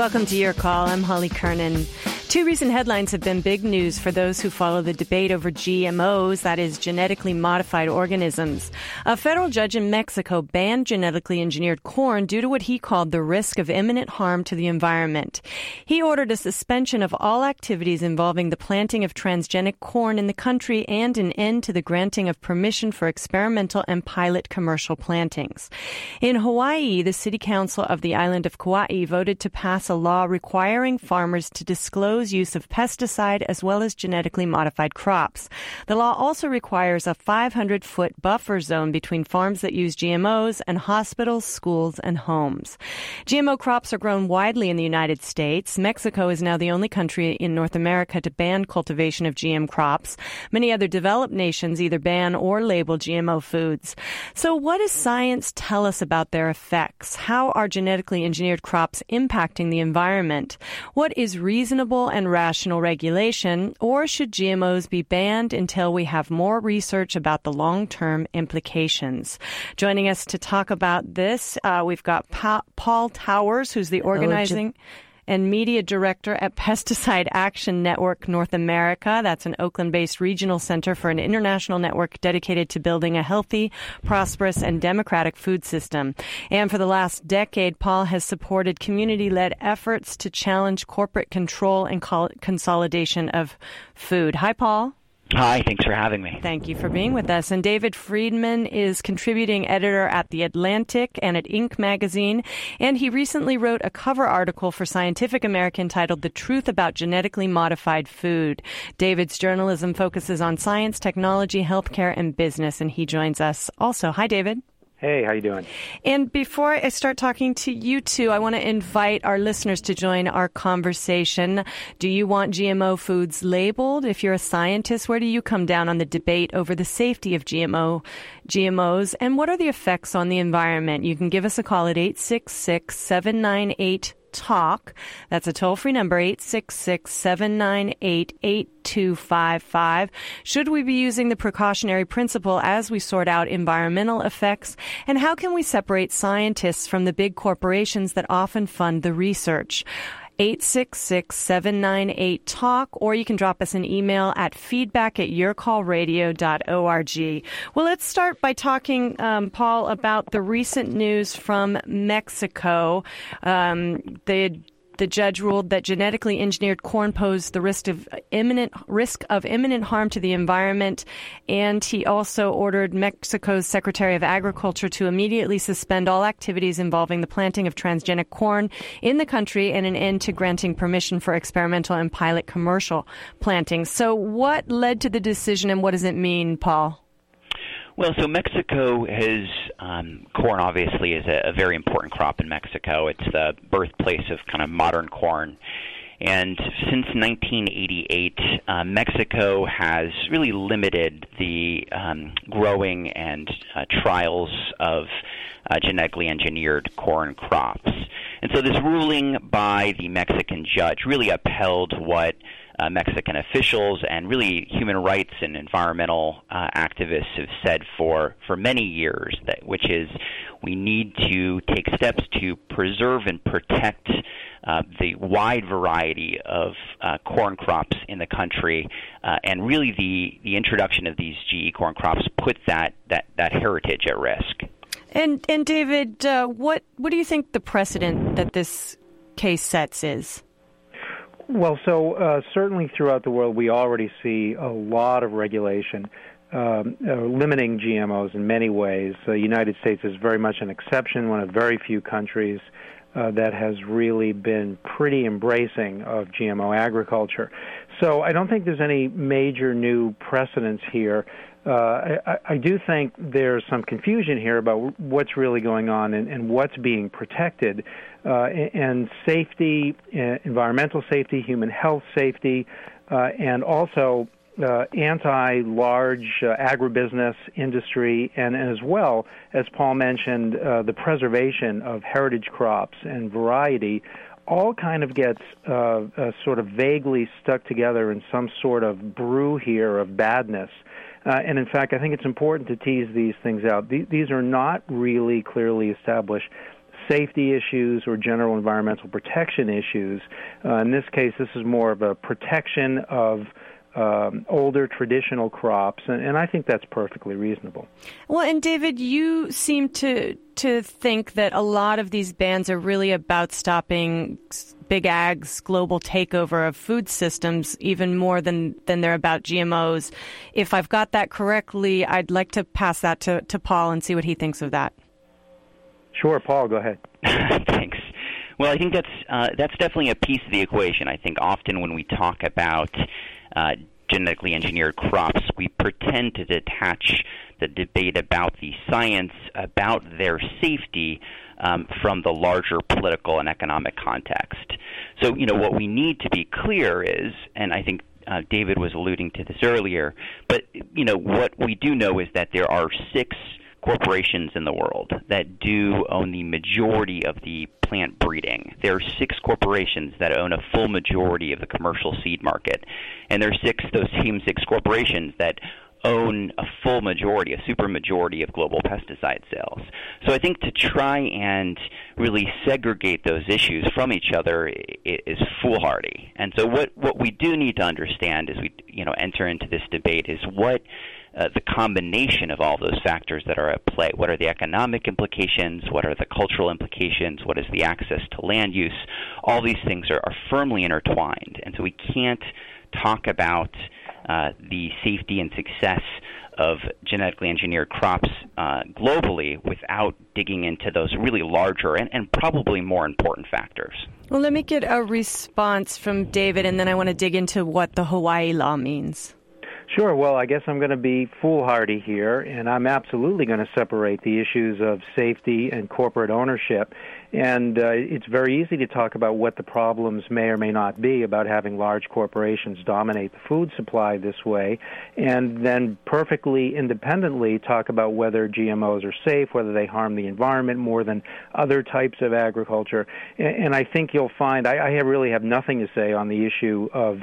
Welcome to Your Call. I'm Holly Kernan. Two recent headlines have been big news for those who follow the debate over GMOs, that is, genetically modified organisms. A federal judge in Mexico banned genetically engineered corn due to what he called the risk of imminent harm to the environment. He ordered a suspension of all activities involving the planting of transgenic corn in the country and an end to the granting of permission for experimental and pilot commercial plantings. In Hawaii, the city council of the island of Kauai voted to pass a law requiring farmers to disclose use of pesticide as well as genetically modified crops. The law also requires a 500-foot buffer zone between farms that use GMOs and hospitals, schools, and homes. GMO crops are grown widely in the United States. Mexico is now the only country in North America to ban cultivation of GM crops. Many other developed nations either ban or label GMO foods. So what does science tell us about their effects? How are genetically engineered crops impacting the environment? What is reasonable and rational regulation, or should GMOs be banned until we have more research about the long-term implications? Joining us to talk about this, we've got Paul Towers, who's the organizing and media director at Pesticide Action Network North America. That's an Oakland-based regional center for an international network dedicated to building a healthy, prosperous, and democratic food system. And for the last decade, Paul has supported community-led efforts to challenge corporate control and consolidation of food. Hi, Paul. Hi, thanks for having me. Thank you for being with us. And David Friedman is contributing editor at The Atlantic and at Inc. magazine. And he recently wrote a cover article for Scientific American titled The Truth About Genetically Modified Food. David's journalism focuses on science, technology, healthcare, and business. And he joins us also. Hi, David. Hey, how you doing? And before I start talking to you two, I want to invite our listeners to join our conversation. Do you want GMO foods labeled? If you're a scientist, where do you come down on the debate over the safety of GMOs? And what are the effects on the environment? You can give us a call at 866-798-TALK. That's a toll-free number, 866-798-8255. Should we be using the precautionary principle as we sort out environmental effects? And how can we separate scientists from the big corporations that often fund the research? 866-798-TALK, or you can drop us an email at feedback@yourcallradio.org. Well, let's start by talking, Paul, about the recent news from Mexico. The judge ruled that genetically engineered corn posed the risk of imminent harm to the environment, and he also ordered Mexico's Secretary of Agriculture to immediately suspend all activities involving the planting of transgenic corn in the country and an end to granting permission for experimental and pilot commercial planting. So what led to the decision, and what does it mean, Paul? Well, so Mexico has, corn obviously is a very important crop in Mexico. It's the birthplace of kind of modern corn. And since 1988, Mexico has really limited the growing and trials of genetically engineered corn crops. And so this ruling by the Mexican judge really upheld what Mexican officials and really human rights and environmental activists have said for many years, which is we need to take steps to preserve and protect the wide variety of corn crops in the country, and really the introduction of these GE corn crops puts that heritage at risk. And David, what do you think the precedent that this case sets is? Well, so certainly throughout the world, we already see a lot of regulation limiting GMOs in many ways. The United States is very much an exception, one of very few countries that has really been pretty embracing of GMO agriculture. So I don't think there's any major new precedents here. I do think there's some confusion here about what's really going on and what's being protected, and safety, environmental safety, human health safety, and also anti-large agribusiness industry, and as well, as Paul mentioned, the preservation of heritage crops and variety all kind of gets sort of vaguely stuck together in some sort of brew here of badness. And in fact, I think it's important to tease these things out. These are not really clearly established safety issues or general environmental protection issues. In this case, this is more of a protection of older traditional crops, and I think that's perfectly reasonable. Well, and David, you seem to think that a lot of these bans are really about stopping big ag's global takeover of food systems even more than they're about GMOs. If I've got that correctly, I'd like to pass that to Paul and see what he thinks of that. Sure, Paul, go ahead. Thanks. Well, I think that's definitely a piece of the equation. I think often when we talk about genetically engineered crops, we pretend to detach the debate about the science, about their safety, from the larger political and economic context. So, what we need to be clear is, and I think David was alluding to this earlier, but, what we do know is that there are 6 corporations in the world that do own the majority of the plant breeding. There are 6 corporations that own a full majority of the commercial seed market. And there are those same 6 corporations that own a full majority, a super majority of global pesticide sales. So I think to try and really segregate those issues from each other is foolhardy. And so what we do need to understand as we enter into this debate is what the combination of all those factors that are at play. What are the economic implications? What are the cultural implications? What is the access to land use? All these things are firmly intertwined. And so we can't talk about the safety and success of genetically engineered crops globally without digging into those really larger and probably more important factors. Well, let me get a response from David, and then I want to dig into what the Hawaii law means. Sure. Well, I guess I'm going to be foolhardy here, and I'm absolutely going to separate the issues of safety and corporate ownership. And it's very easy to talk about what the problems may or may not be about having large corporations dominate the food supply this way, and then perfectly independently talk about whether GMOs are safe, whether they harm the environment more than other types of agriculture. And I think you'll find I really have nothing to say on the issue of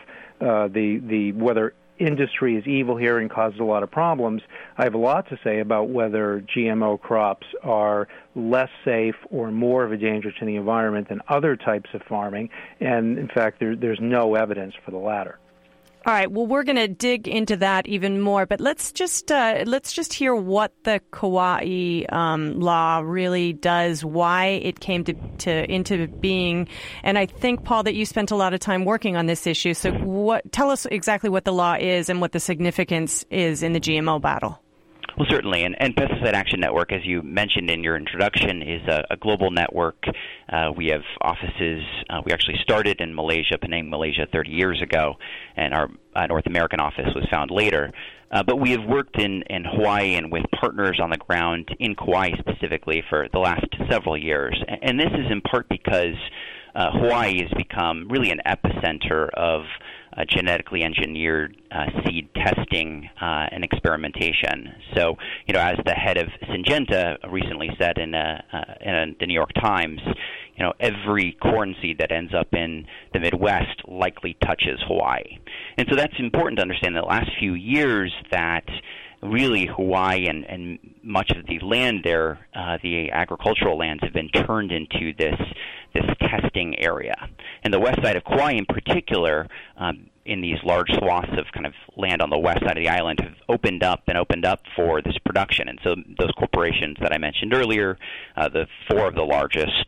the whether industry is evil here and causes a lot of problems. I have a lot to say about whether GMO crops are less safe or more of a danger to the environment than other types of farming, and in fact there's no evidence for the latter. All right, well, we're going to dig into that even more, but let's just hear what the Kauai law really does, why it came into being. And I think, Paul, that you spent a lot of time working on this issue. So tell us exactly what the law is and what the significance is in the GMO battle. Well, certainly, and Pesticide Action Network, as you mentioned in your introduction, is a global network. We have offices. We actually started in Malaysia, Penang, Malaysia, 30 years ago, and our North American office was found later. But we have worked in Hawaii and with partners on the ground in Kauai specifically for the last several years. And this is in part because Hawaii has become really an epicenter of genetically engineered seed testing and experimentation. So, as the head of Syngenta recently said in the New York Times, every corn seed that ends up in the Midwest likely touches Hawaii. And so that's important to understand in the last few years that really Hawaii and much of the land there, the agricultural lands, have been turned into this testing area. And the west side of Kauai in particular, in these large swaths of kind of land on the west side of the island, have opened up for this production. And so those corporations that I mentioned earlier, the 4 of the largest,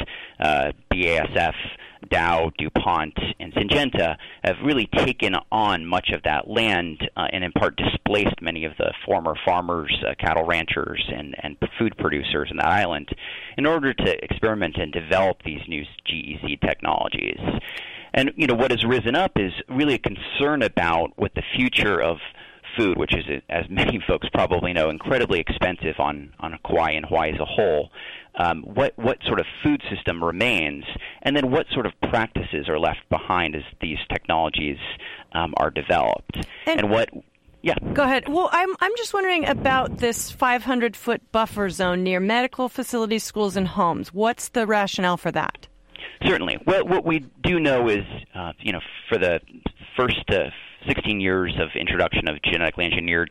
BASF, Dow, DuPont, and Syngenta, have really taken on much of that land and in part displaced many of the former farmers, cattle ranchers, and food producers in that island in order to experiment and develop these new GEC technologies. And, what has risen up is really a concern about what the future of food, which is, as many folks probably know, incredibly expensive on Kauai and Hawaii as a whole, what sort of food system remains, and then what sort of practices are left behind as these technologies are developed. And what... Yeah. Go ahead. Well, I'm just wondering about this 500-foot buffer zone near medical facilities, schools, and homes. What's the rationale for that? Certainly. Well, what we do know is, for the first 16 years of introduction of genetically engineered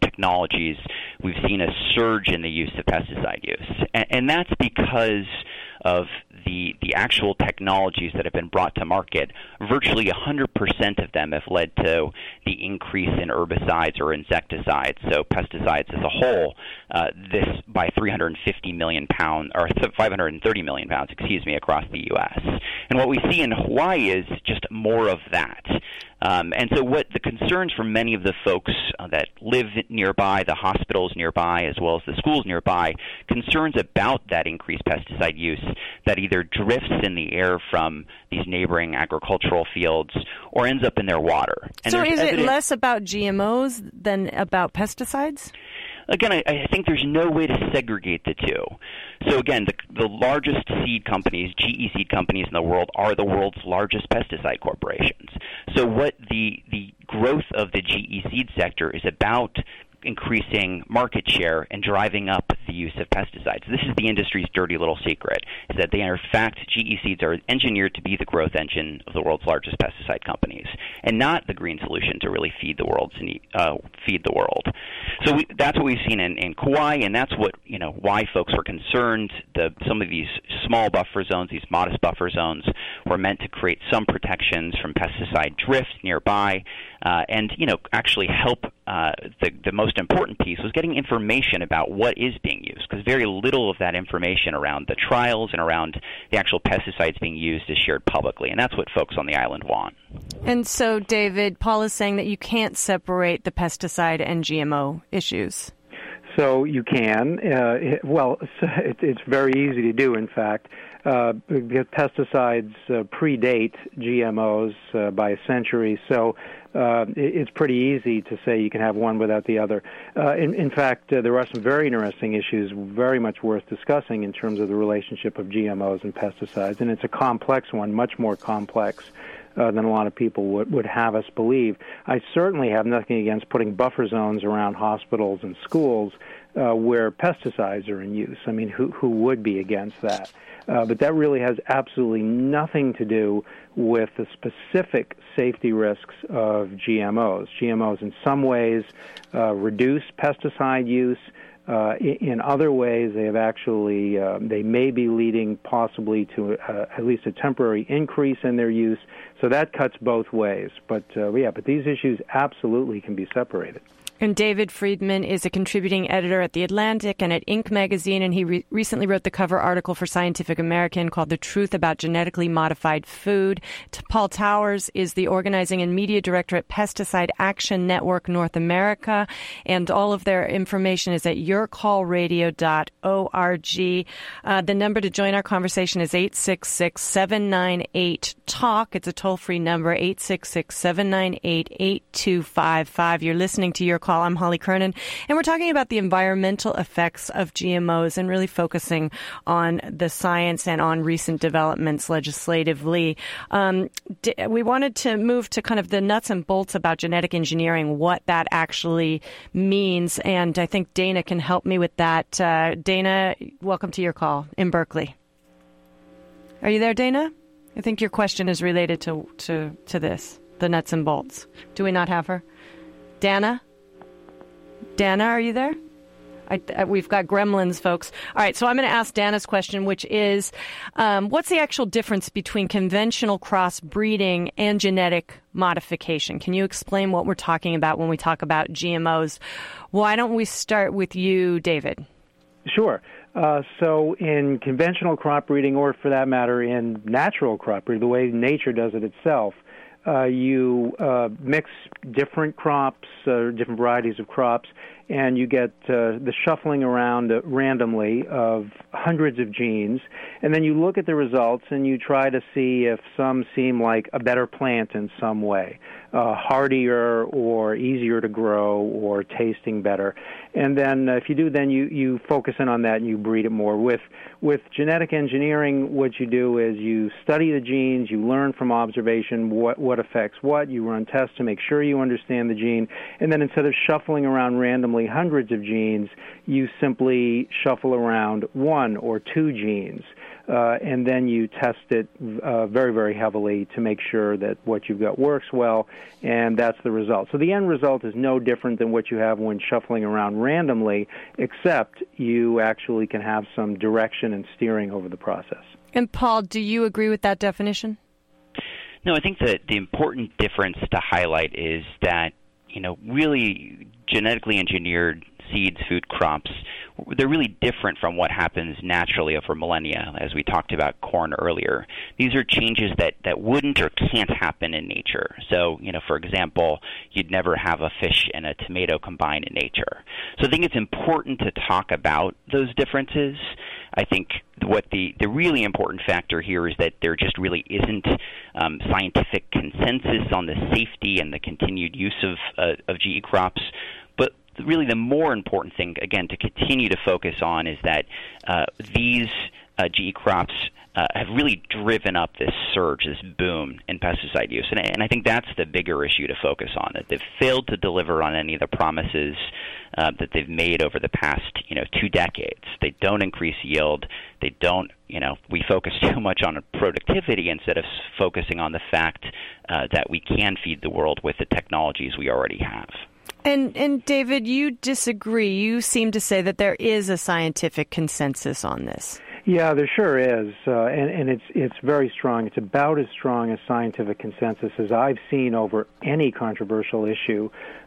technologies, we've seen a surge in the use of pesticide use. And that's because of the actual technologies that have been brought to market, virtually 100% of them have led to the increase in herbicides or insecticides, so pesticides as a whole, this by 350 million pounds, or 530 million pounds, across the U.S. And what we see in Hawaii is just more of that. And so what the concerns for many of the folks that live nearby, the hospitals nearby, as well as the schools nearby, concerns about that increased pesticide use that either drifts in the air from these neighboring agricultural fields or ends up in their water. And so is it less about GMOs than about pesticides? Again, I think there's no way to segregate the two. So again, the largest seed companies, GE seed companies in the world, are the world's largest pesticide corporations. So what the growth of the GE seed sector is about increasing market share and driving up the use of pesticides. This is the industry's dirty little secret, is that they are, in fact, GE seeds are engineered to be the growth engine of the world's largest pesticide companies, and not the green solution to really feed the world. So that's what we've seen in Kauai, and that's what, why folks were concerned. Some of these small buffer zones, these modest buffer zones, were meant to create some protections from pesticide drift nearby, and actually help. The most important piece was getting information about what is being used, because very little of that information around the trials and around the actual pesticides being used is shared publicly, and that's what folks on the island want. And so, David, Paul is saying that you can't separate the pesticide and GMO issues. So you can. It's very easy to do, in fact. Pesticides predate GMOs by a century, so it's pretty easy to say you can have one without the other. In fact, there are some very interesting issues, very much worth discussing in terms of the relationship of GMOs and pesticides, and it's a complex one, much more complex than a lot of people would have us believe. I certainly have nothing against putting buffer zones around hospitals and schools where pesticides are in use. I mean, who would be against that? But that really has absolutely nothing to do with the specific safety risks of GMOs. GMOs in some ways reduce pesticide use. In other ways, they have actually, they may be leading possibly to at least a temporary increase in their use. So that cuts both ways. But these issues absolutely can be separated. And David Friedman is a contributing editor at The Atlantic and at Inc. magazine, and he recently wrote the cover article for Scientific American called The Truth About Genetically Modified Food. Paul Towers is the organizing and media director at Pesticide Action Network North America, and all of their information is at yourcallradio.org. The number to join our conversation is 866-798-TALK. It's a toll-free number, 866-798-8255. You're listening to Your Call. I'm Holly Kernan, and we're talking about the environmental effects of GMOs and really focusing on the science and on recent developments legislatively. We wanted to move to kind of the nuts and bolts about genetic engineering, what that actually means, and I think Dana can help me with that. Dana, welcome to Your Call in Berkeley. Are you there, Dana? I think your question is related to this, the nuts and bolts. Do we not have her? Dana, are you there? We've got gremlins, folks. All right, so I'm going to ask Dana's question, which is, what's the actual difference between conventional crossbreeding and genetic modification? Can you explain what we're talking about when we talk about GMOs? Why don't we start with you, David? Sure. So in conventional crop breeding, or for that matter in natural crop breeding, the way nature does it itself, you mix different crops, different varieties of crops, and you get the shuffling around randomly of hundreds of genes, and then you look at the results and you try to see if some seem like a better plant in some way, hardier or easier to grow or tasting better. And then if you do, then you focus in on that and you breed it more. With genetic engineering, what you do is you study the genes, you learn from observation what what affects what. You run tests to make sure you understand the gene. And then instead of shuffling around randomly hundreds of genes, you simply shuffle around one or two genes. And then you test it very, very heavily to make sure that what you've got works well, and that's the result. So the end result is no different than what you have when shuffling around randomly, except you actually can have some direction and steering over the process. And Paul, do you agree with that definition? No, I think that the important difference to highlight is that, really genetically engineered seeds, food crops, they're really different from what happens naturally over millennia, as we talked about corn earlier. These are changes that wouldn't or can't happen in nature. So, for example, you'd never have a fish and a tomato combine in nature. So I think it's important to talk about those differences. I think what the really important factor here is that there just really isn't scientific consensus on the safety and the continued use of GE crops. But really the more important thing, again, to continue to focus on is that these GE crops have really driven up this surge, this boom in pesticide use. And I think that's the bigger issue to focus on, that they've failed to deliver on any of the promises that they've made over the past, 2 decades. They don't increase yield. They don't, we focus too much on productivity instead of focusing on the fact that we can feed the world with the technologies we already have. And David, you disagree. You seem to say that there is a scientific consensus on this. Yeah, there sure is, and it's very strong. It's about as strong a scientific consensus as I've seen over any controversial issue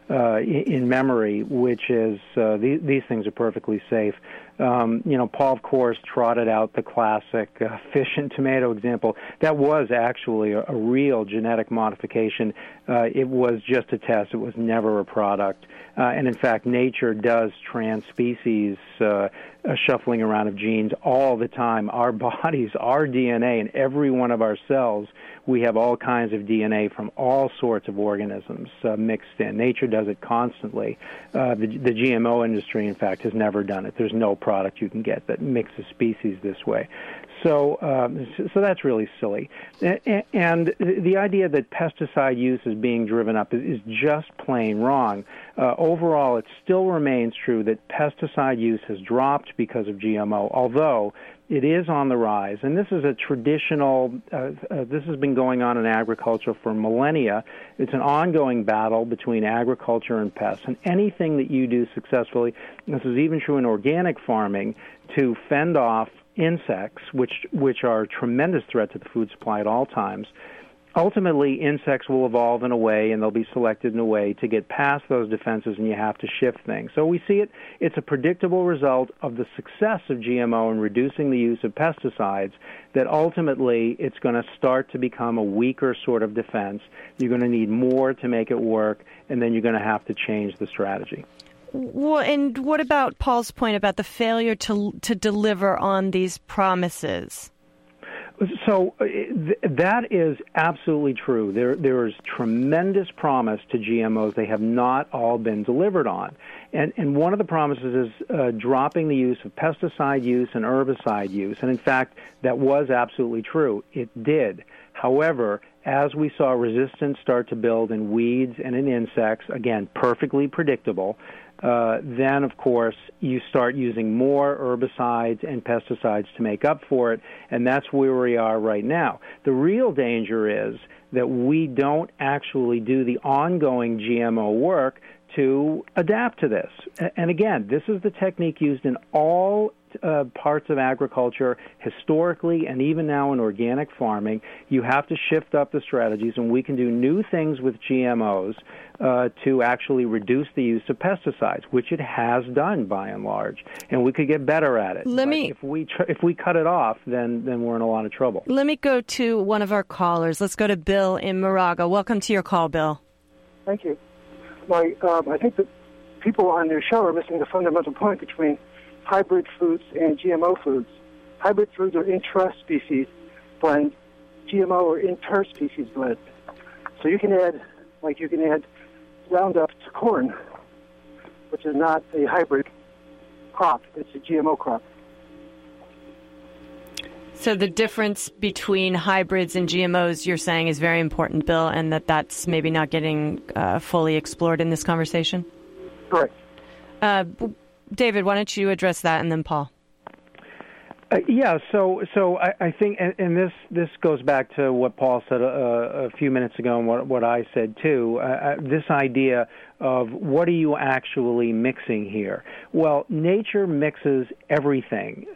in memory, which is these things are perfectly safe. Paul, of course, trotted out the classic fish and tomato example. That was actually a real genetic modification. It was just a test. It was never a product. And in fact, nature does trans-species shuffling around of genes all the time. Our bodies, our DNA, in every one of our cells, we have all kinds of DNA from all sorts of organisms mixed in. Nature does it constantly. The GMO industry, in fact, has never done it. There's no product you can get that mixes species this way. So that's really silly. And the idea that pesticide use is being driven up is just plain wrong. Overall, it still remains true that pesticide use has dropped because of GMO, although it is on the rise. And this is a traditional, this has been going on in agriculture for millennia. It's an ongoing battle between agriculture and pests. And anything that you do successfully, this is even true in organic farming, to fend off insects, which are a tremendous threat to the food supply at all times. Ultimately, insects will evolve in a way, and they'll be selected in a way to get past those defenses, and you have to shift things. So we see it's a predictable result of the success of GMO in reducing the use of pesticides, that ultimately it's going to start to become a weaker sort of defense. You're going to need more to make it work, and then you're going to have to change the strategy. Well, and what about Paul's point about the failure to deliver on these promises? So that is absolutely true. There is tremendous promise to GMOs. They have not all been delivered on. And one of the promises is dropping the use of pesticide use and herbicide use. And in fact, that was absolutely true. It did. However, as we saw resistance start to build in weeds and in insects, again, perfectly predictable, then, of course, you start using more herbicides and pesticides to make up for it, and that's where we are right now. The real danger is that we don't actually do the ongoing GMO work to adapt to this. And again, this is the technique used in all parts of agriculture historically and even now in organic farming. You have to shift up the strategies, and we can do new things with GMOs to actually reduce the use of pesticides, which it has done by and large, and we could get better at it. If we cut it off, then we're in a lot of trouble. Let me go to one of our callers. Let's go to Bill in Moraga. Welcome to your call, Bill. Thank you. I think that people on your show are missing the fundamental point between hybrid foods and GMO foods. Hybrid foods are intra-species blend. GMO are inter-species blend. So you can add Roundup to corn, which is not a hybrid crop. It's a GMO crop. So the difference between hybrids and GMOs, you're saying, is very important, Bill, and that's maybe not getting fully explored in this conversation? Correct. David, why don't you address that, and then Paul? So I think, and this goes back to what Paul said a few minutes ago, and what I said too. This idea of what are you actually mixing here? Well, nature mixes everything.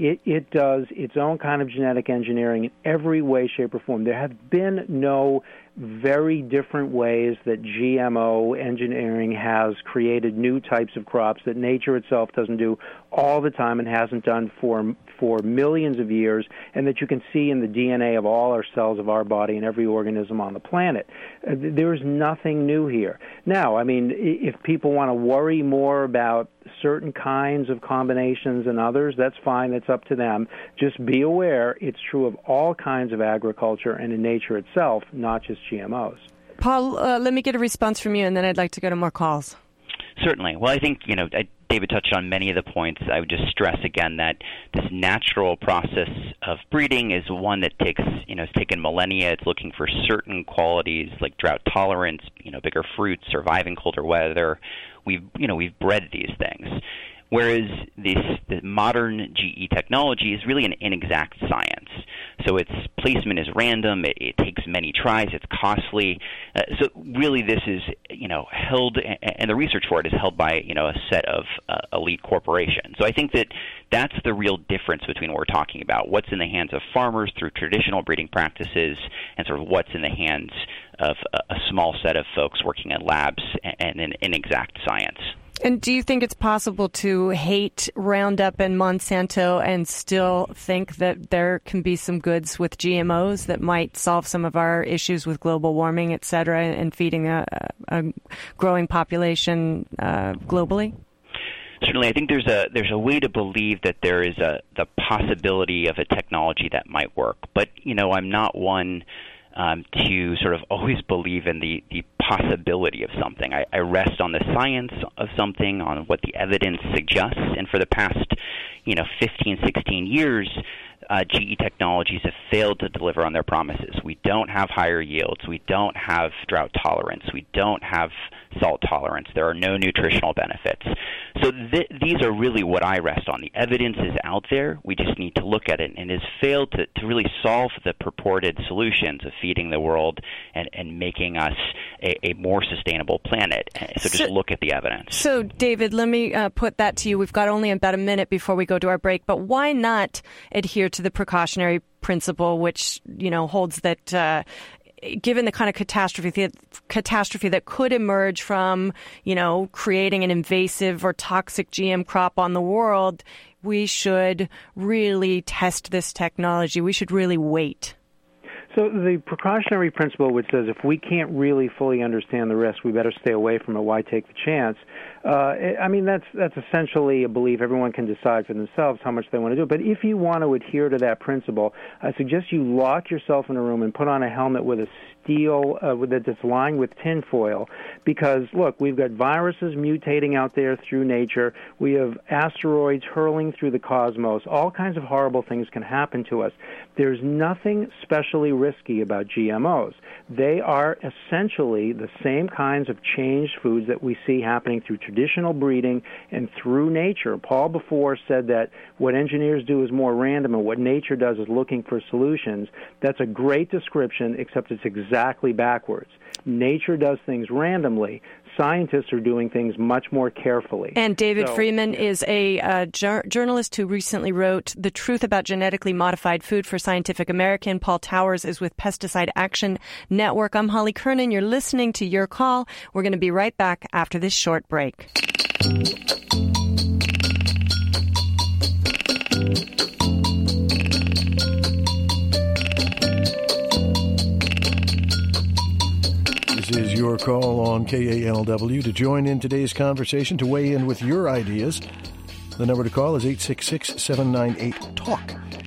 It does its own kind of genetic engineering in every way, shape, or form. There have been no very different ways that GMO engineering has created new types of crops that nature itself doesn't do all the time and hasn't done for millions of years, and that you can see in the DNA of all our cells of our body and every organism on the planet. There's nothing new here. Now, I mean, if people want to worry more about certain kinds of combinations and others, that's fine. That's up to them. Just be aware it's true of all kinds of agriculture and in nature itself, not just GMOs. Paul, let me get a response from you, and then I'd like to go to more calls. Certainly. Well, I think, David touched on many of the points. I would just stress again that this natural process of breeding is one that it's taken millennia. It's looking for certain qualities like drought tolerance, bigger fruits, surviving colder weather. We've bred these things. Whereas the modern GE technology is really an inexact science. So its placement is random. It takes many tries. It's costly. So really, this is held, and the research for it is held by a set of elite corporations. So I think that's the real difference between what we're talking about: what's in the hands of farmers through traditional breeding practices, and sort of what's in the hands of a small set of folks working in labs and in inexact science. And do you think it's possible to hate Roundup and Monsanto and still think that there can be some goods with GMOs that might solve some of our issues with global warming, et cetera, and feeding a growing population globally? Certainly, I think there's a way to believe that there is the possibility of a technology that might work. But, I'm not one to sort of always believe in the possibility of something. I rest on the science of something, on what the evidence suggests, and for the past 15, 16 years, GE technologies have failed to deliver on their promises. We don't have higher yields. We don't have drought tolerance. We don't have salt tolerance. There are no nutritional benefits. So these are really what I rest on. The evidence is out there. We just need to look at it, and it has failed to really solve the purported solutions of feeding the world and making us a more sustainable planet. So just look at the evidence. So, David, let me put that to you. We've got only about a minute before we go to our break, but why not adhere to the precautionary principle, which holds that given the kind of catastrophe that could emerge from creating an invasive or toxic GM crop on the world, we should really test this technology. We should really wait. So the precautionary principle, which says if we can't really fully understand the risk, we better stay away from it. Why take the chance? That's essentially a belief. Everyone can decide for themselves how much they want to do. But if you want to adhere to that principle, I suggest you lock yourself in a room and put on a helmet with a steel that's lined with tinfoil, because look, we've got viruses mutating out there through nature. We have asteroids hurling through the cosmos. All kinds of horrible things can happen to us. There's nothing specially risky about GMOs. They are essentially the same kinds of changed foods that we see happening through traditional breeding and through nature. Paul before said that what engineers do is more random and what nature does is looking for solutions. That's a great description, except it's exactly backwards. Nature does things randomly. Scientists are doing things much more carefully. And David Freeman is a journalist who recently wrote The Truth About Genetically Modified Food for Scientific American. Paul Towers is with Pesticide Action Network. I'm Holly Kernan. You're listening to Your Call. We're going to be right back after this short break. This is Your Call on KALW. To join in today's conversation, to weigh in with your ideas, the number to call is 866-798-TALK,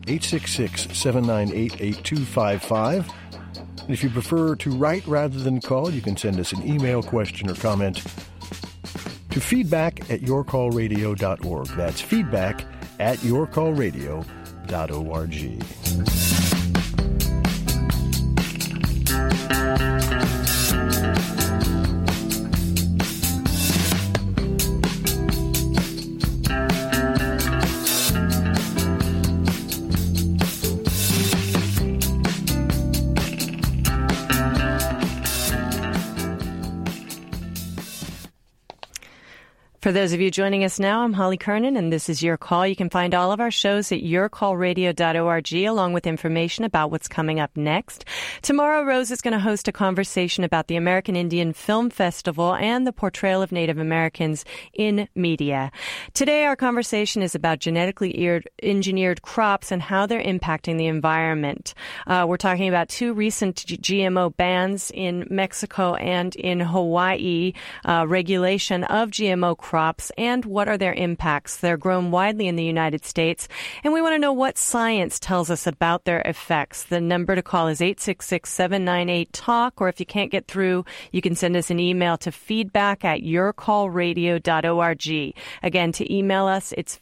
866-798-8255. And if you prefer to write rather than call, you can send us an email, question, or comment to feedback@yourcallradio.org. That's feedback@yourcallradio.org. For those of you joining us now, I'm Holly Kernan, and this is Your Call. You can find all of our shows at yourcallradio.org, along with information about what's coming up next. Tomorrow, Rose is going to host a conversation about the American Indian Film Festival and the portrayal of Native Americans in media. Today, our conversation is about genetically engineered crops and how they're impacting the environment. We're talking about two recent GMO bans in Mexico and in Hawaii, regulation of GMO crops, and what are their impacts. They're grown widely in the United States, and we want to know what science tells us about their effects. The number to call is 866-798-TALK, or if you can't get through, you can send us an email to feedback@yourcallradio.org. Again, to email us, it's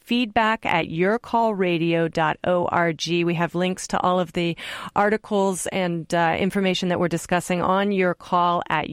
feedback@yourcallradio.org. We have links to all of the articles and information that we're discussing on Your Call at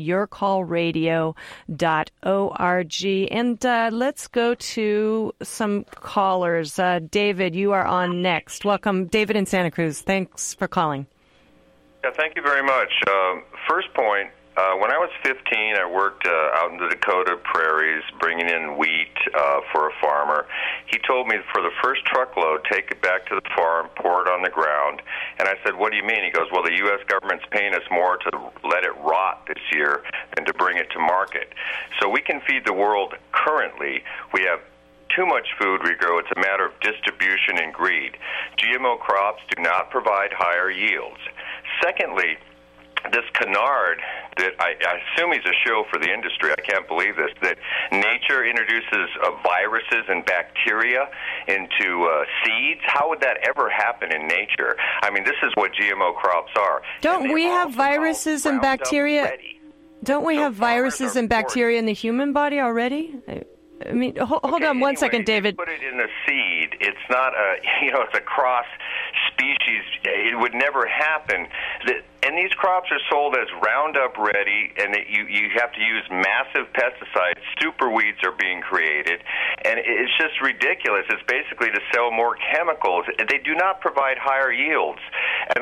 yourcallradio.org. And let's go to some callers. David, you are on next. Welcome, David in Santa Cruz. Thanks for calling. Yeah, thank you very much. First point, when I was 15, I worked out in the Dakota prairies bringing in wheat for a farmer. He told me for the first truckload, take it back to the farm, pour it on the ground. And I said, what do you mean? He goes, well, the U.S. government's paying us more to let it rot this year than to bring it to market. So we can feed the world currently. We have too much food we grow. It's a matter of distribution and greed. GMO crops do not provide higher yields. Secondly, this canard that I assume he's a show for the industry, I can't believe this, that nature introduces viruses and bacteria into seeds. How would that ever happen in nature? I mean, this is what GMO crops are. Don't we have viruses and bacteria? Don't we have viruses and bacteria in the human body already? I mean, hold on one second, David. Put it in a seed. It's not it's a cross species. It would never happen. And these crops are sold as Roundup ready, and you have to use massive pesticides. Super weeds are being created, and it's just ridiculous. It's basically to sell more chemicals. They do not provide higher yields. And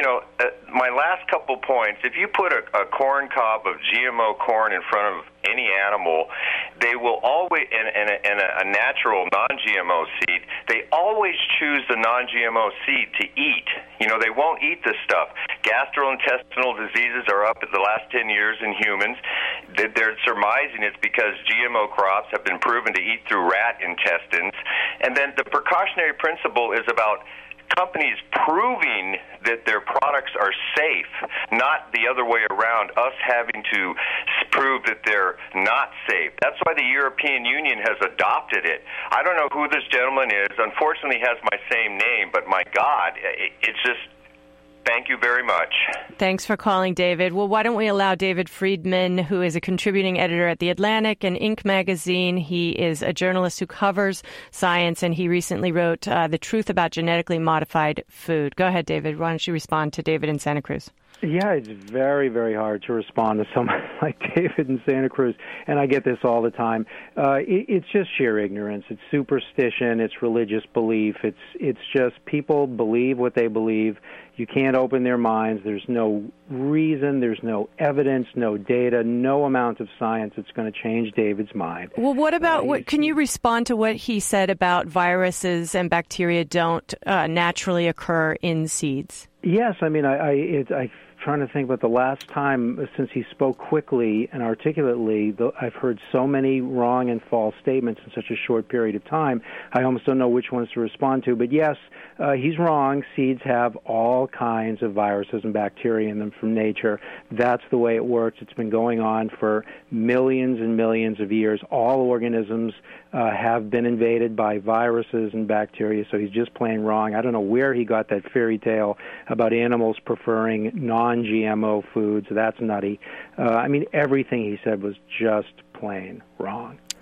my last couple points: if you put a corn cob of GMO corn in front of any animal, they will always, and a natural non-GMO seed, they always choose the non-GMO seed to eat. They won't eat this stuff. Gastrointestinal diseases are up in the last 10 years in humans. They're surmising it's because GMO crops have been proven to eat through rat intestines. And then the precautionary principle is about companies proving that their products are safe, not the other way around, us having to prove that they're not safe. That's why the European Union has adopted it. I don't know who this gentleman is. Unfortunately, he has my same name, but my God, it's just... Thank you very much. Thanks for calling, David. Well, why don't we allow David Friedman, who is a contributing editor at The Atlantic and Inc. magazine. He is a journalist who covers science, and he recently wrote The Truth About Genetically Modified Food. Go ahead, David. Why don't you respond to David in Santa Cruz? Yeah, it's very, very hard to respond to someone like David in Santa Cruz, and I get this all the time. It's just sheer ignorance. It's superstition. It's religious belief. It's just people believe what they believe. You can't open their minds. There's no reason. There's no evidence, no data, no amount of science that's going to change David's mind. Well, what about can you respond to what he said about viruses and bacteria don't naturally occur in seeds? Yes, I mean, I'm trying to think about the last time since he spoke quickly and articulately. I've heard so many wrong and false statements in such a short period of time. I almost don't know which ones to respond to. But yes, he's wrong. Seeds have all kinds of viruses and bacteria in them from nature. That's the way it works. It's been going on for millions and millions of years. All organisms have been invaded by viruses and bacteria, so he's just plain wrong. I don't know where he got that fairy tale about animals preferring non-GMO foods. That's nutty. I mean, everything he said was just plain wrong.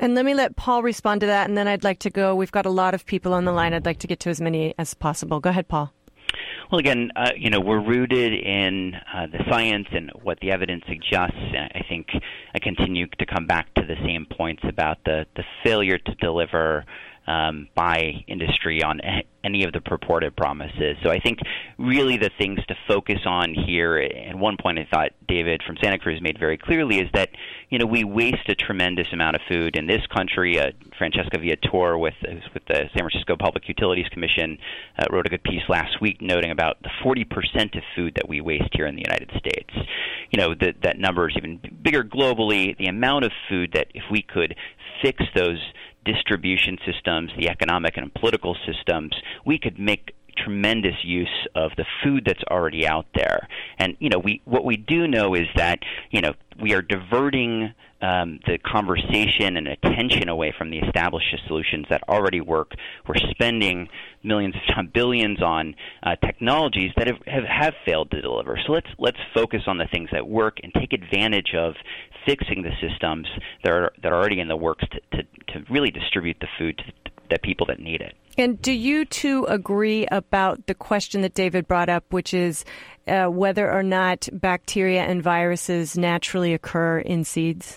And let me let Paul respond to that, and then I'd like to go. We've got a lot of people on the line. I'd like to get to as many as possible. Go ahead, Paul. Well, again, we're rooted in the science and what the evidence suggests. And I think I continue to come back to the same points about the failure to deliver by industry on any of the purported promises. So I think really the things to focus on here, and one point I thought David from Santa Cruz made very clearly, is that we waste a tremendous amount of food in this country. Francesca Viator with the San Francisco Public Utilities Commission wrote a good piece last week noting about the 40% of food that we waste here in the United States. That number is even bigger globally. The amount of food that if we could fix those distribution systems, the economic and political systems, we could make tremendous use of the food that's already out there. And what we do know is that we are diverting the conversation and attention away from the established solutions that already work. We're spending millions, if not billions, on technologies that have failed to deliver. So let's focus on the things that work and take advantage of fixing the systems that are already in the works to really distribute the food to the people that need it. And do you two agree about the question that David brought up, which is whether or not bacteria and viruses naturally occur in seeds?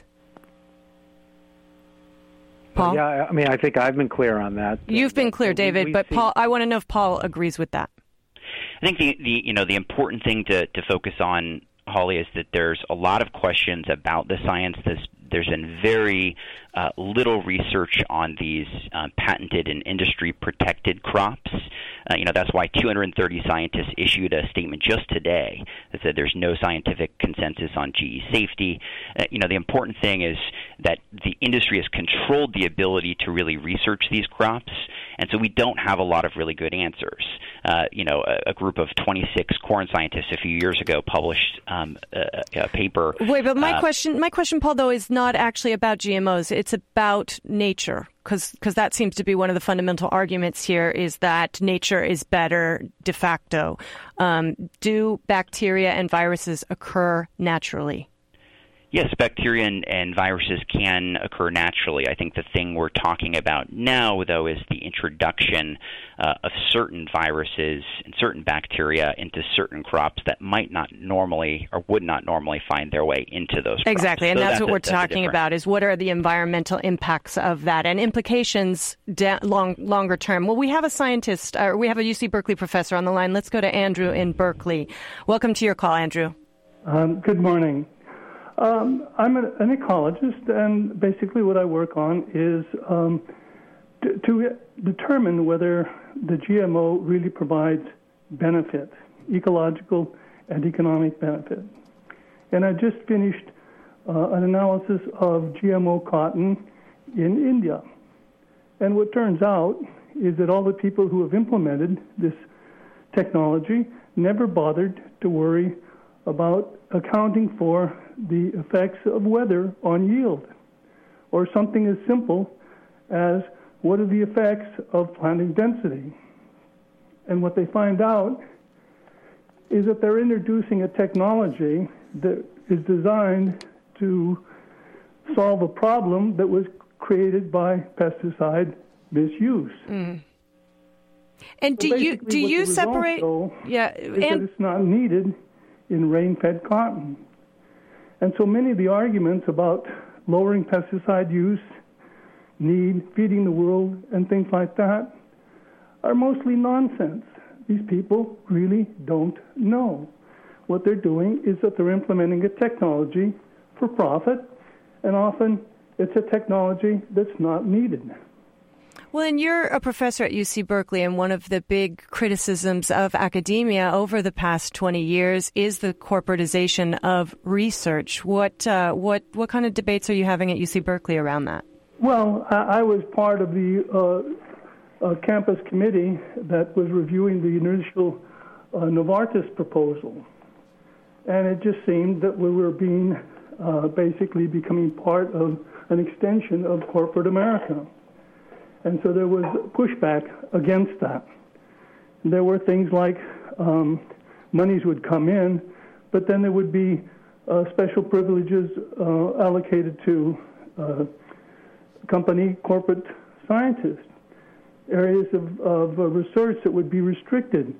Paul? Yeah, I think I've been clear on that. You've been clear, David, but Paul, I want to know if Paul agrees with that. I think the important thing to focus on, Holly, is that there's a lot of questions about the science. There's been very little research on these patented and industry-protected crops. That's why 230 scientists issued a statement just today that said there's no scientific consensus on GE safety. The important thing is that the industry has controlled the ability to really research these crops, and so we don't have a lot of really good answers. A group of 26 corn scientists a few years ago published a paper. Wait, but my question, Paul, though, is not actually about GMOs. It's about nature, because that seems to be one of the fundamental arguments here, is that nature is better de facto. Do bacteria and viruses occur naturally? Yes, bacteria and viruses can occur naturally. I think the thing we're talking about now, though, is the introduction of certain viruses and certain bacteria into certain crops that might not normally or would not normally find their way into those crops. Exactly, and that's what we're talking about, is what are the environmental impacts of that and implications longer term. Well, we have a scientist, we have a UC Berkeley professor on the line. Let's go to Andrew in Berkeley. Welcome to your call, Andrew. Good morning. I'm an ecologist, and basically what I work on is to determine whether the GMO really provides benefit, ecological and economic benefit. And I just finished an analysis of GMO cotton in India. And what turns out is that all the people who have implemented this technology never bothered to worry about accounting for the effects of weather on yield, or something as simple as what are the effects of planting density. And what they find out is that they're introducing a technology that is designed to solve a problem that was created by pesticide misuse. Mm. And do you separate? That it's not needed in rain-fed cotton. And so many of the arguments about lowering pesticide use, feeding the world, and things like that are mostly nonsense. These people really don't know. What they're doing is that they're implementing a technology for profit, and often it's a technology that's not needed. Well, and you're a professor at UC Berkeley, and one of the big criticisms of academia over the past 20 years is the corporatization of research. What kind of debates are you having at UC Berkeley around that? Well, I was part of the campus committee that was reviewing the initial Novartis proposal, and it just seemed that we were basically becoming part of an extension of corporate America. And so there was pushback against that. There were things like monies would come in, but then there would be special privileges allocated to company corporate scientists, areas of research that would be restricted.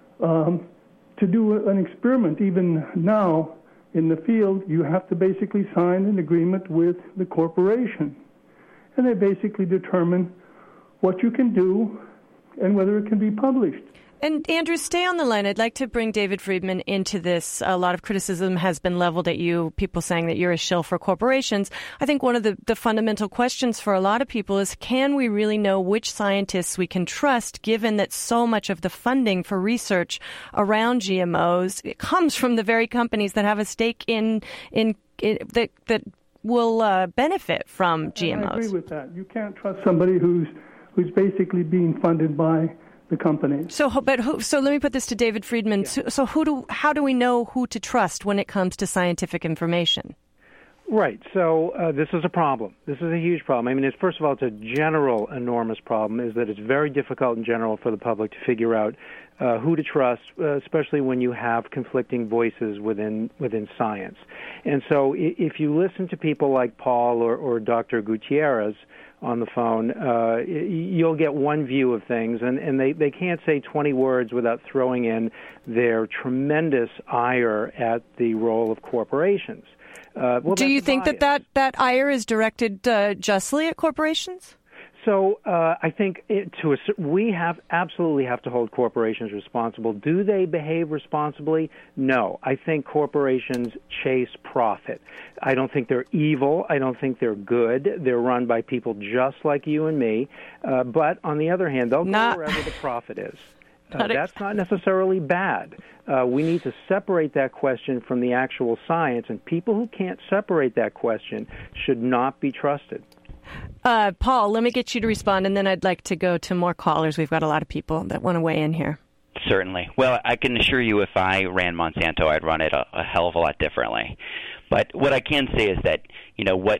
To do an experiment, even now in the field, you have to basically sign an agreement with the corporation. And they basically determine what you can do and whether it can be published. And Andrew, stay on the line. I'd like to bring David Friedman into this. A lot of criticism has been leveled at you, people saying that you're a shill for corporations. I think one of the fundamental questions for a lot of people is, can we really know which scientists we can trust, given that so much of the funding for research around GMOs comes from the very companies that have a stake in that will benefit from GMOs? I agree with that. You can't trust somebody who's basically being funded by the company. So let me put this to David Friedman. Yeah. So how do we know who to trust when it comes to scientific information? Right. So this is a problem. This is a huge problem. I mean, first of all, it's a general enormous problem, is that it's very difficult in general for the public to figure out who to trust, especially when you have conflicting voices within science. And so if you listen to people like Paul or Dr. Gutierrez on the phone, you'll get one view of things, and they can't say 20 words without throwing in their tremendous ire at the role of corporations. Do you think that ire is directed justly at corporations? So I think we absolutely have to hold corporations responsible. Do they behave responsibly? No. I think corporations chase profit. I don't think they're evil. I don't think they're good. They're run by people just like you and me. But on the other hand, they'll go wherever the profit is. That's not necessarily bad. We need to separate that question from the actual science, and people who can't separate that question should not be trusted. Paul, let me get you to respond, and then I'd like to go to more callers. We've got a lot of people that want to weigh in here. Certainly. Well, I can assure you if I ran Monsanto, I'd run it a hell of a lot differently. But what I can say is that, what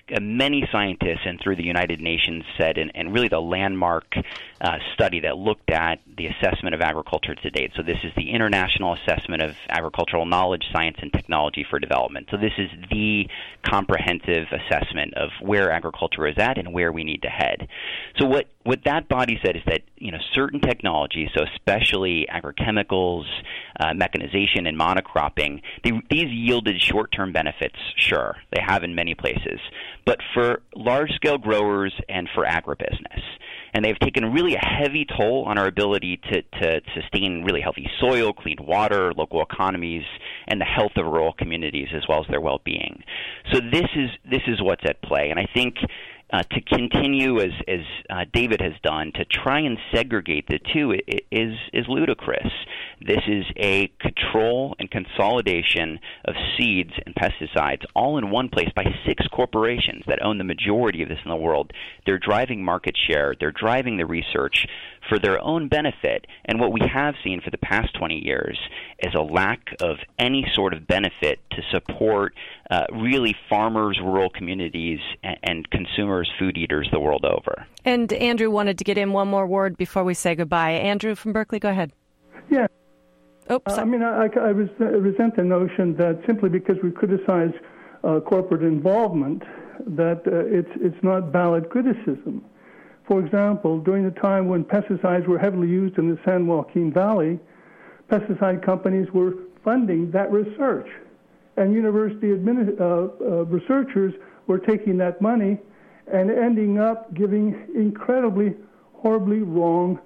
many scientists and through the United Nations said, and really the landmark study that looked at the assessment of agriculture to date. So this is the International Assessment of Agricultural Knowledge, Science, and Technology for Development. So this is the comprehensive assessment of where agriculture is at and where we need to head. So what that body said is that, certain technologies, so especially agrochemicals, mechanization, and monocropping, these yielded short-term benefits, sure. They have in many places. But for large-scale growers and for agribusiness, and they've taken really a heavy toll on our ability to sustain really healthy soil, clean water, local economies, and the health of rural communities as well as their well-being. So this is what's at play, and I think to continue as David has done to try and segregate the two is ludicrous. This is a control and consolidation of seeds and pesticides all in one place by 6 corporations that own the majority of this in the world. They're driving market share. They're driving the research for their own benefit. And what we have seen for the past 20 years is a lack of any sort of benefit to support really farmers, rural communities, and consumers, food eaters the world over. And Andrew wanted to get in one more word before we say goodbye. Andrew from Berkeley, go ahead. Yeah. Oops. I resent the notion that simply because we criticize corporate involvement, that it's not valid criticism. For example, during the time when pesticides were heavily used in the San Joaquin Valley, pesticide companies were funding that research, and university researchers were taking that money and ending up giving incredibly, horribly wrong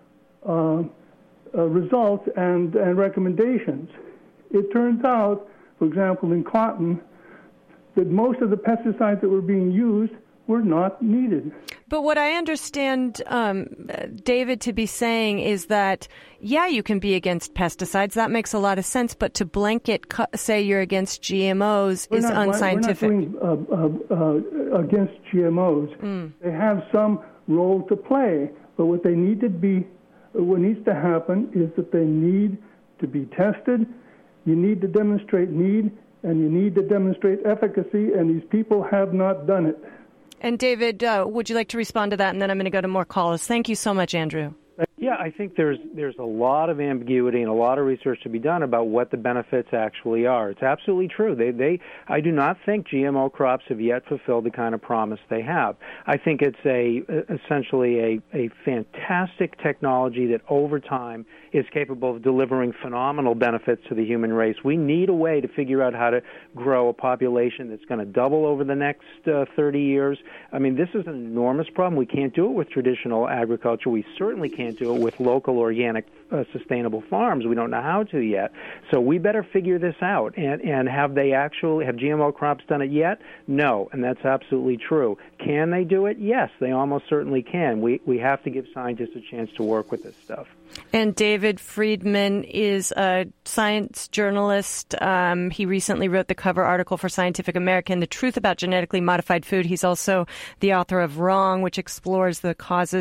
results and recommendations. It turns out, for example, in cotton, that most of the pesticides that were being used were not needed. But what I understand David to be saying is that, yeah, you can be against pesticides. That makes a lot of sense. But to blanket say you're against GMOs is unscientific. We're not doing against GMOs. They have some role to play. But what needs to happen is that they need to be tested. You need to demonstrate need, and you need to demonstrate efficacy, and these people have not done it. And David, would you like to respond to that? And then I'm going to go to more callers. Thank you so much, Andrew. Yeah, Yeah, I think there's a lot of ambiguity and a lot of research to be done about what the benefits actually are. It's absolutely true. I do not think GMO crops have yet fulfilled the kind of promise they have. I think it's essentially a fantastic technology that over time is capable of delivering phenomenal benefits to the human race. We need a way to figure out how to grow a population that's going to double over the next 30 years. I mean, this is an enormous problem. We can't do it with traditional agriculture. We certainly can't do it with local organic sustainable farms. We don't know how to yet. So we better figure this out. And have GMO crops done it yet? No, and that's absolutely true. Can they do it? Yes, they almost certainly can. We have to give scientists a chance to work with this stuff. And David Friedman is a science journalist. He recently wrote the cover article for Scientific American, The Truth About Genetically Modified Food. He's also the author of Wrong, which explores the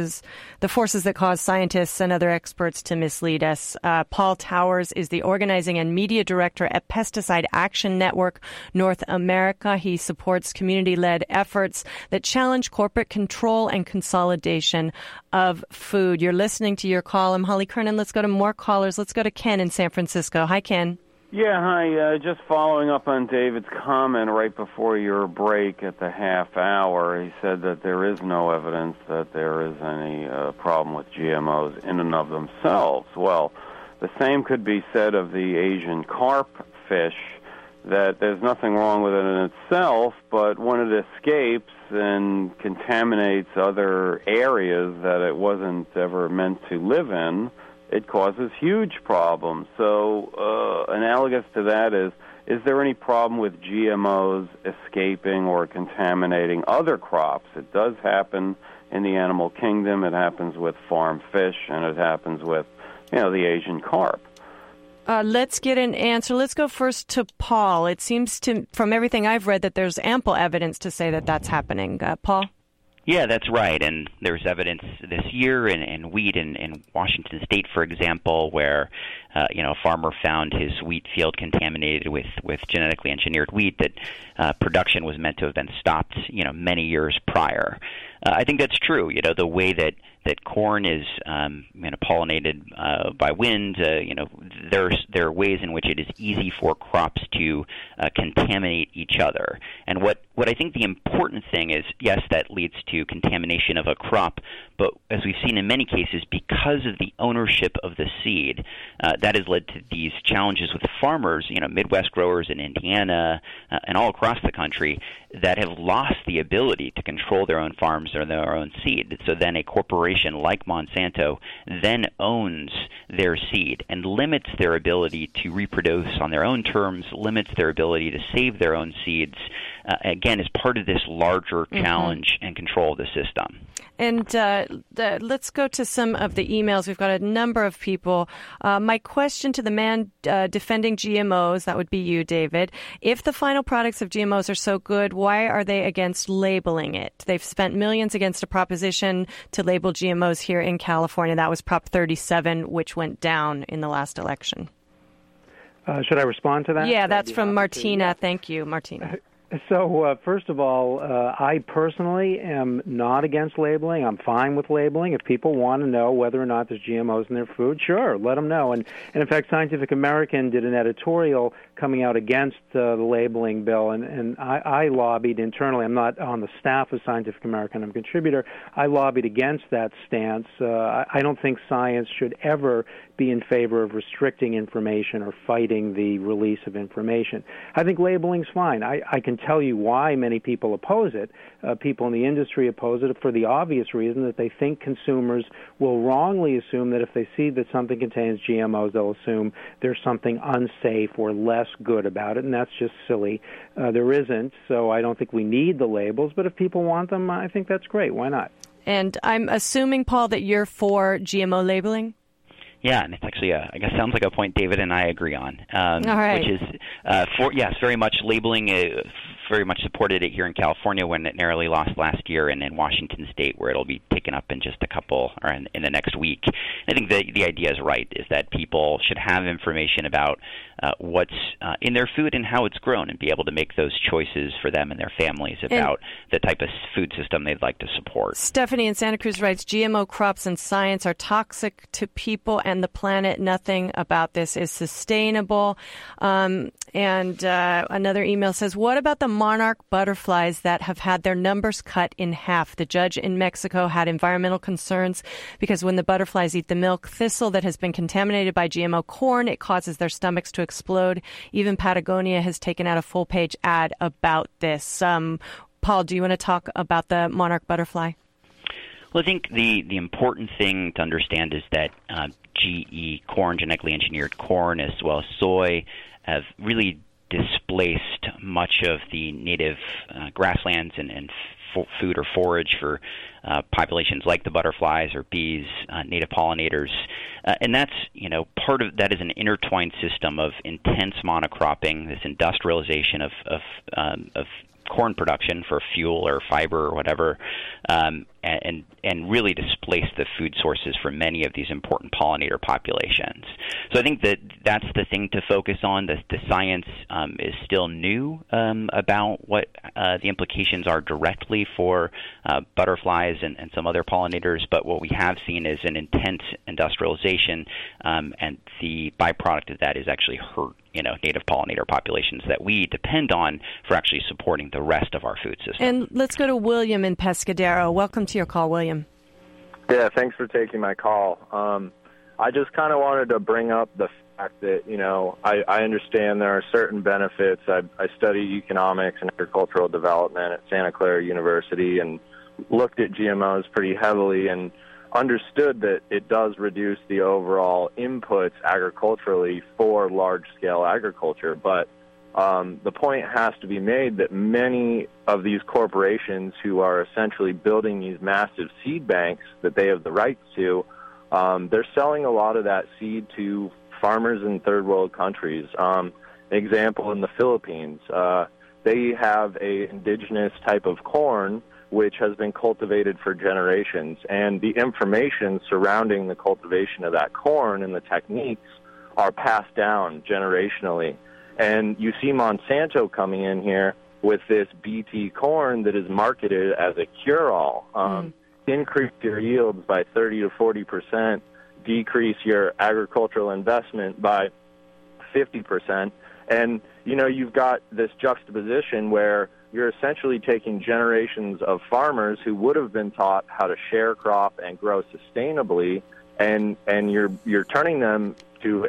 forces that cause scientists and other experts to mislead us. Paul Towers is the organizing and media director at Pesticide Action Network North America. He supports community-led efforts that challenge corporate control and consolidation of food. You're listening to Your Call. I'm Holly Kernan. Let's go to more callers. Let's go to Ken in San Francisco. Hi, Ken. Yeah, hi. Just following up on David's comment right before your break at the half hour, he said that there is no evidence that there is any problem with GMOs in and of themselves. Well, the same could be said of the Asian carp fish, that there's nothing wrong with it in itself, but when it escapes and contaminates other areas that it wasn't ever meant to live in, it causes huge problems. So analogous to that is there any problem with GMOs escaping or contaminating other crops? It does happen in the animal kingdom. It happens with farm fish, and it happens with, the Asian carp. Let's get an answer. Let's go first to Paul. It seems from everything I've read, that there's ample evidence to say that that's happening. Paul? Yeah, that's right. And there's evidence this year in wheat in Washington State, for example, where a farmer found his wheat field contaminated with genetically engineered wheat that production was meant to have been stopped, many years prior. I think that's true. The way that corn is pollinated by wind, there are ways in which it is easy for crops to contaminate each other. And what I think the important thing is, yes, that leads to contamination of a crop, but as we've seen in many cases, because of the ownership of the seed, that has led to these challenges with farmers, Midwest growers in Indiana and all across the country that have lost the ability to control their own farms or their own seed. So then a corporation like Monsanto then owns their seed and limits their ability to reproduce on their own terms, limits their ability to save their own seeds, again, as part of this larger challenge and control of the system. And let's go to some of the emails. We've got a number of people. My question to the man defending GMOs, that would be you, David. If the final products of GMOs are so good, why are they against labeling it? They've spent millions against a proposition to label GMOs here in California. That was Prop 37, which went down in the last election. Should I respond to that? Yeah, that's from Martina. Thank you, Martina. So, first of all, I personally am not against labeling. I'm fine with labeling. If people want to know whether or not there's GMOs in their food, sure, let them know. And in fact, Scientific American did an editorial coming out against the labeling bill, and I lobbied internally. I'm not on the staff of Scientific American. I'm a contributor. I lobbied against that stance. I don't think science should ever be in favor of restricting information or fighting the release of information. I think labeling's fine. I can tell you why many people oppose it. People in the industry oppose it for the obvious reason that they think consumers will wrongly assume that if they see that something contains GMOs, they'll assume there's something unsafe or less good about it, and that's just silly. There isn't, so I don't think we need the labels, but if people want them, I think that's great. Why not? And I'm assuming, Paul, that you're for GMO labeling? Yeah, and it's actually, I guess, sounds like a point David and I agree on. All right. Which is, very much labeling very much supported it here in California when it narrowly lost last year, and in Washington State where it'll be taken up in just a couple, or in the next week. I think the idea is right, is that people should have information about what's in their food and how it's grown, and be able to make those choices for them and their families about the type of food system they'd like to support. Stephanie in Santa Cruz writes, GMO crops and science are toxic to people and the planet. Nothing about this is sustainable. Another email says, what about the monarch butterflies that have had their numbers cut in half? The judge in Mexico had environmental concerns because when the butterflies eat the milk thistle that has been contaminated by GMO corn, it causes their stomachs to explode. Even Patagonia has taken out a full-page ad about this. Paul, do you want to talk about the monarch butterfly? Well, I think the important thing to understand is that GE corn, genetically engineered corn, as well as soy, have really displaced much of the native grasslands and food or forage for populations like the butterflies or bees, native pollinators. And that's, part of that is an intertwined system of intense monocropping, this industrialization of corn production for fuel or fiber or whatever, and really displace the food sources for many of these important pollinator populations. So I think that's the thing to focus on. The science is still new about what the implications are directly for butterflies and some other pollinators, but what we have seen is an intense industrialization, and the byproduct of that is actually hurt native pollinator populations that we depend on for actually supporting the rest of our food system. And let's go to William in Pescadero. Welcome to your call, William. Yeah, thanks for taking my call. I just kind of wanted to bring up the fact that, I understand there are certain benefits. I studied economics and agricultural development at Santa Clara University and looked at GMOs pretty heavily and understood that it does reduce the overall inputs agriculturally for large-scale agriculture. But the point has to be made that many of these corporations who are essentially building these massive seed banks that they have the rights to, they're selling a lot of that seed to farmers in third world countries. Example, in the Philippines, they have a indigenous type of corn which has been cultivated for generations. And the information surrounding the cultivation of that corn and the techniques are passed down generationally. And you see Monsanto coming in here with this BT corn that is marketed as a cure-all. Increase your yields by 30 to 40%, decrease your agricultural investment by 50%. And, you've got this juxtaposition where you're essentially taking generations of farmers who would have been taught how to share crop and grow sustainably, and you're turning them to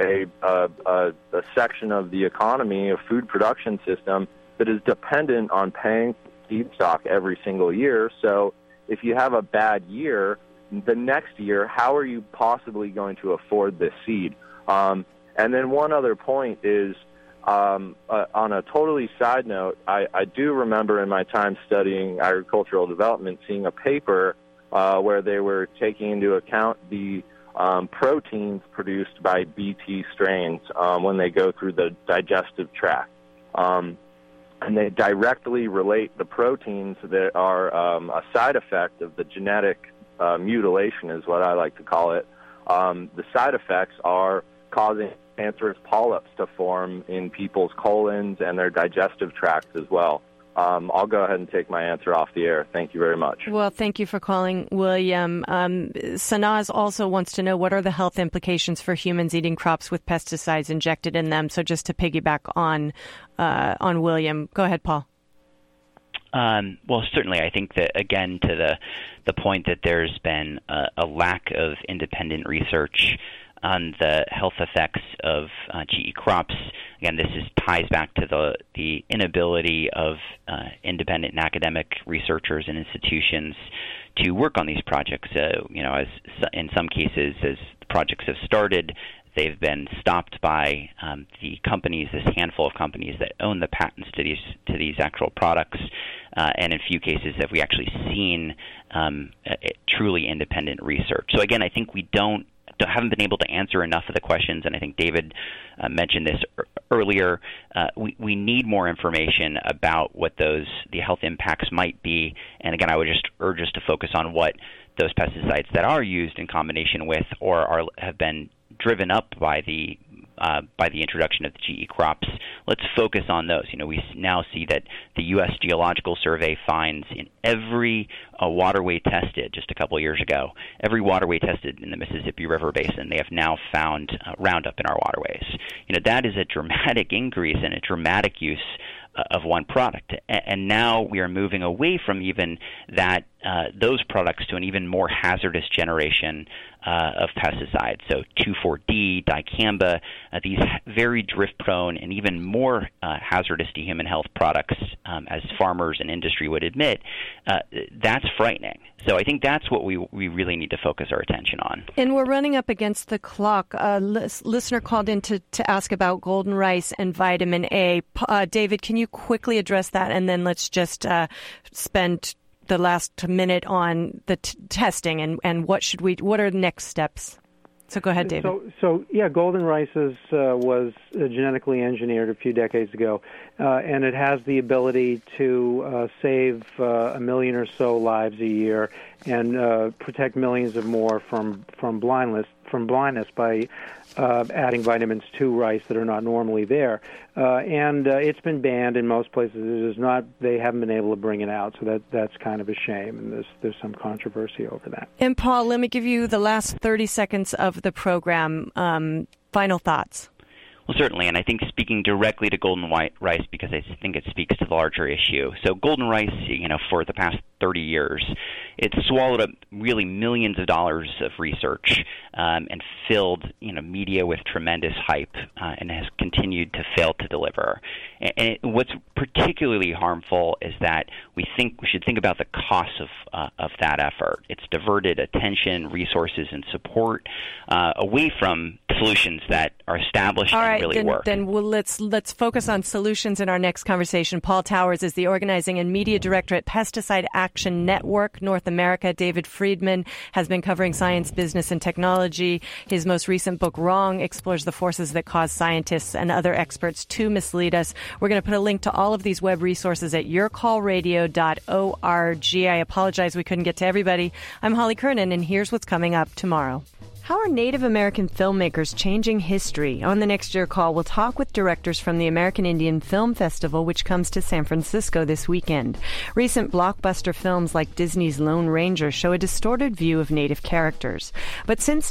a section of the economy, a food production system that is dependent on paying feedstock every single year. So if you have a bad year, the next year, how are you possibly going to afford this seed? And then one other point is, on a totally side note, I do remember in my time studying agricultural development seeing a paper where they were taking into account the proteins produced by BT strains when they go through the digestive tract. And they directly relate the proteins that are a side effect of the genetic mutilation is what I like to call it. The side effects are causing cancerous polyps to form in people's colons and their digestive tracts as well. I'll go ahead and take my answer off the air. Thank you very much. Well, thank you for calling, William. Sanaz also wants to know what are the health implications for humans eating crops with pesticides injected in them. So just to piggyback on William, go ahead, Paul. Well, certainly, I think that, again, to the point that there's been a lack of independent research on the health effects of GE crops. Again, this ties back to the inability of independent and academic researchers and institutions to work on these projects. As in some cases, as projects have started, they've been stopped by the companies, this handful of companies that own the patents to these actual products, and in a few cases have we actually seen truly independent research. So again, I think we don't haven't been able to answer enough of the questions, and I think David mentioned this earlier. We need more information about what the health impacts might be, and again, I would just urge us to focus on what those pesticides that are used in combination with or have been driven up by the introduction of the GE crops. Let's focus on those. We now see that the U.S. Geological Survey finds in every waterway tested just a couple of years ago, every waterway tested in the Mississippi River Basin, they have now found Roundup in our waterways. That is a dramatic increase and a dramatic use of one product. And now we are moving away from even those products to an even more hazardous generation of pesticides. So 2,4-D, dicamba, these very drift-prone and even more hazardous to human health products, as farmers and industry would admit, that's frightening. So I think that's what we really need to focus our attention on. And we're running up against the clock. A listener called in to ask about golden rice and vitamin A. David, can you quickly address that? And then let's just spend the last minute on the testing and what are the next steps? So go ahead, David. So golden rice was genetically engineered a few decades ago, and it has the ability to save 1 million or so lives a year and protect millions of more from blindness by adding vitamins to rice that are not normally there. And it's been banned in most places. It is not. They haven't been able to bring it out, so that's kind of a shame, and there's some controversy over that. And Paul, let me give you the last 30 seconds of the program. Final thoughts. Well, certainly, and I think speaking directly to golden rice, because I think it speaks to the larger issue. So golden rice, for the past 30 years, it's swallowed up really millions of dollars of research and filled media with tremendous hype and has continued to fail to deliver. And what's particularly harmful is that we should think about the costs of that effort. It's diverted attention, resources, and support away from solutions that are established and really work. Then let's focus on solutions in our next conversation. Paul Towers is the Organizing and Media Director at Pesticide Action Network North America. David Friedman has been covering science, business, and technology. His most recent book, Wrong, explores the forces that cause scientists and other experts to mislead us. We're going to put a link to all of these web resources at yourcallradio.org. I apologize we couldn't get to everybody. I'm Holly Kernan, and here's what's coming up tomorrow. How are Native American filmmakers changing history? On the Next Year Call, we'll talk with directors from the American Indian Film Festival, which comes to San Francisco this weekend. Recent blockbuster films like Disney's Lone Ranger show a distorted view of Native characters. But since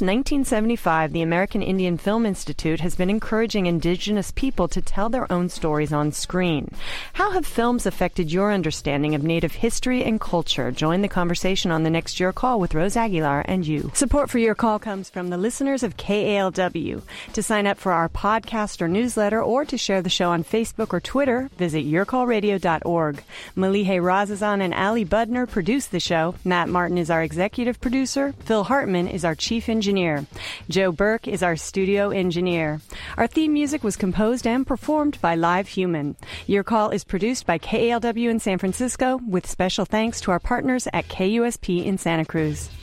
1975, the American Indian Film Institute has been encouraging Indigenous people to tell their own stories on screen. How have films affected your understanding of Native history and culture? Join the conversation on the Next Year Call with Rose Aguilar and you. Support for Your Call comes from the listeners of KALW. To sign up for our podcast or newsletter or to share the show on Facebook or Twitter, visit yourcallradio.org. Malihe Razazan and Ali Budner produce the show. Matt Martin is our executive producer. Phil Hartman is our chief engineer. Joe Burke is our studio engineer. Our theme music was composed and performed by Live Human. Your Call is produced by KALW in San Francisco with special thanks to our partners at KUSP in Santa Cruz.